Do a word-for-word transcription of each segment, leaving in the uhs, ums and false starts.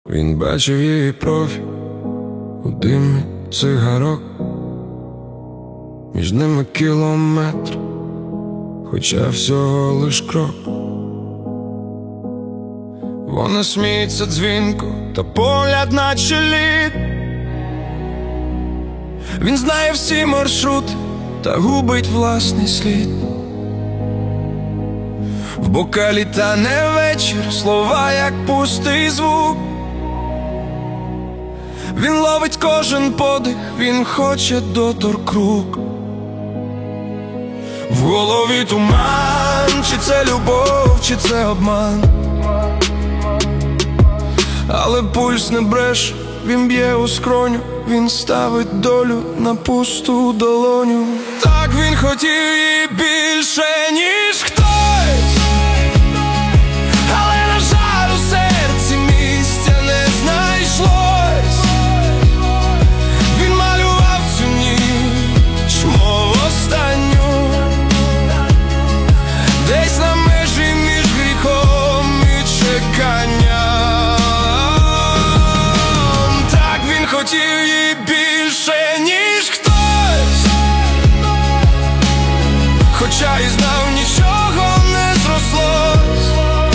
Він бачив її профіль у димі цигарок, між ними кілометр, хоча всього лиш крок. Вона сміється дзвінко, та погляд наче лід. Він знає всі маршрути та губить власний слід. В бокалі тане вечір, слова як пустий звук. Він ловить кожен подих, він хоче доторк рук. В голові туман, чи це любов, чи це обман. Але пульс не бреше, він б'є у скроню, він ставить долю на пусту долоню. Так він хотів її більше, ніж хтось, але, на жаль, у серці місця не знайшлось. Він малював цю ніч, мов останню, десь на межі між гріхом і чеканням. Так він хотів її більше, ніж хтось, хоча і знав, нічого не зрослось.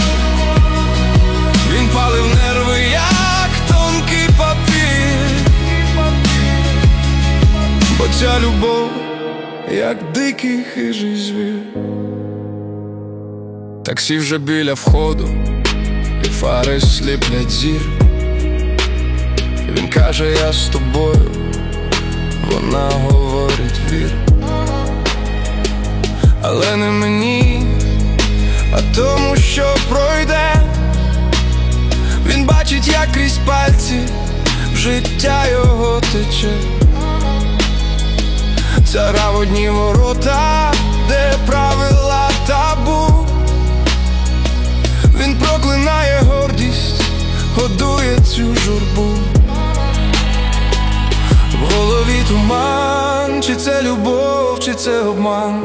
Він палив нерви, як тонкий папір, бо ця любов, як дикий хижий звір. Таксі вже біля входу, і фари сліплять зір. Він каже: я з тобою, вона говорить: вір. Але не мені, а тому, що пройде. Він бачить, як крізь пальці в життя його тече. Ця гра в одні ворота, де правила табу. Він проклинає гордість, годує цю журбу. В голові туман, чи це любов, чи це обман.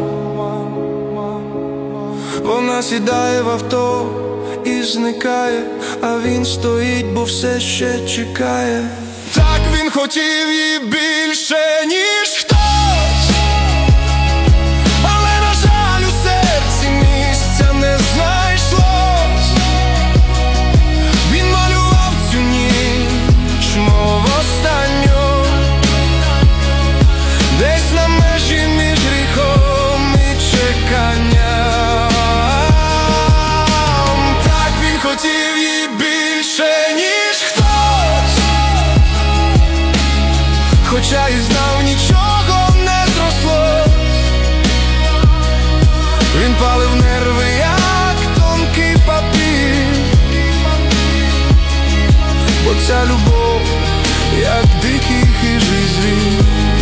Вона сідає в авто і зникає, а він стоїть, бо все ще чекає. Так він хотів її більше, ніж хтось, але, на жаль, у серці місця не знайшлось. Він малював цю ніч, мов останню, десь на межі між гріхом і чеканням. Так він хотів її більше, ніж хтось, хоча і знав, нічого не зрослось. Він палив нерви, як тонкий папір, бо ця любов, як дикий хижий звір.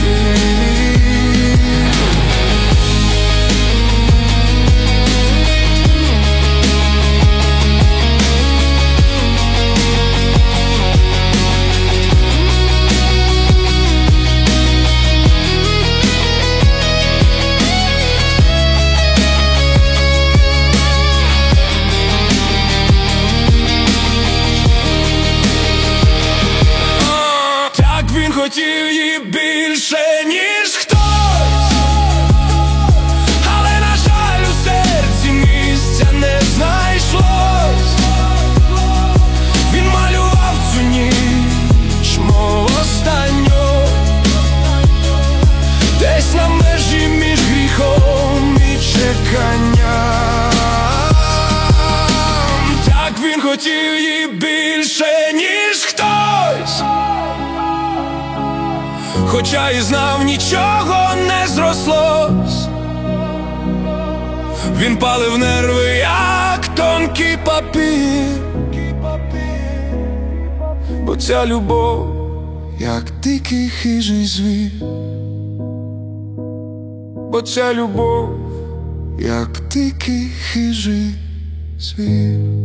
Хотів її більше, ніж хтось, але, на жаль, у серці місця не знайшлось. Він малював цю ніч, мов останню, десь на межі між гріхом і чеканням. Так він хотів її більше, ніж хтось, хоча і знав, нічого не зрослось. Він палив нерви, як тонкий папір, бо ця любов, як дикий хижий звір. Бо ця любов, як дикий хижий звір.